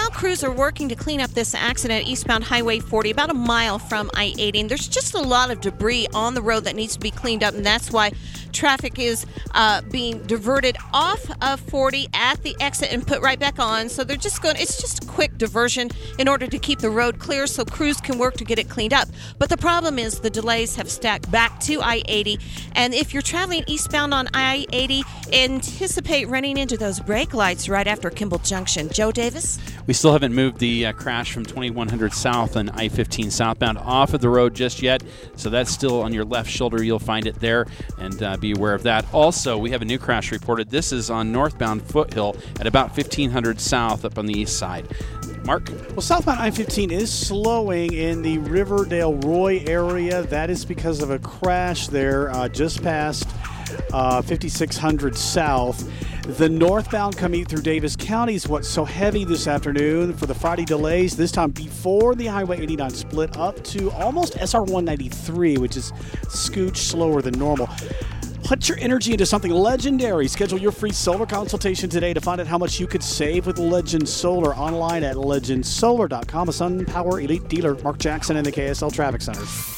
now crews are working to clean up this accident at eastbound Highway 40, about a mile from I-80. And there's just a lot of debris on the road that needs to be cleaned up, and that's why traffic is being diverted off of 40 at the exit and put right back on. So it's just a quick diversion in order to keep the road clear so crews can work to get it cleaned up. But the problem is the delays have stacked back to I-80. And if you're traveling eastbound on I-80, anticipate running into those brake lights right after Kimball Junction. Joe Davis? We still haven't moved the crash from 2100 south and I-15 southbound off of the road just yet. So that's still on your left shoulder. You'll find it there, and be aware of that. Also, we have a new crash reported. This is on northbound Foothill at about 1500 south up on the east side. Mark? Well, southbound I-15 is slowing in the Riverdale-Roy area. That is because of a crash there just past 5600 south. The northbound commute through Davis County is what's so heavy this afternoon for the Friday delays, this time before the Highway 89 split up to almost SR 193, which is scooch slower than normal. Put your energy into something legendary. Schedule your free solar consultation today to find out how much you could save with Legend Solar online at legendsolar.com. A SunPower Elite dealer, Mark Jackson, and the KSL Traffic Center.